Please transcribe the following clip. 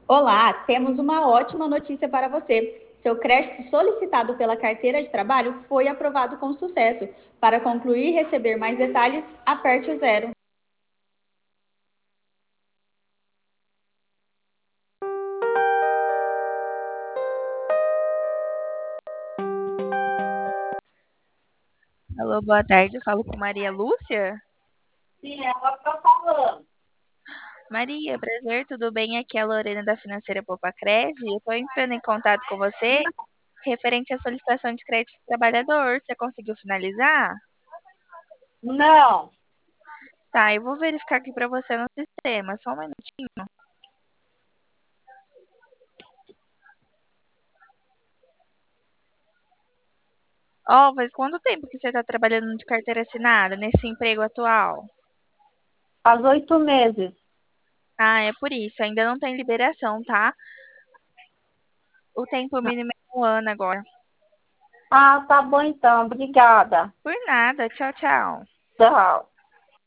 Olá, temos uma ótima notícia para você. Seu crédito solicitado pela carteira de trabalho foi aprovado com sucesso. Para concluir e receber mais detalhes, aperte o zero. Alô, boa tarde. Eu falo com Maria Lúcia. Sim, é ela que está falando. Maria, prazer, tudo bem? Aqui é a Lorena da Financeira Popacred. Eu estou entrando em contato com você referente à solicitação de crédito do trabalhador. Você conseguiu finalizar? Não, Tá, eu vou verificar aqui para você no sistema. Só um minutinho. Ó, faz quanto tempo que você está trabalhando de carteira assinada nesse emprego atual? faz 8 meses. Ah, é por isso. Ainda não tem liberação, tá? O tempo mínimo é 1 ano agora. Ah, tá bom então. Obrigada. Por nada. Tchau, tchau. Tchau.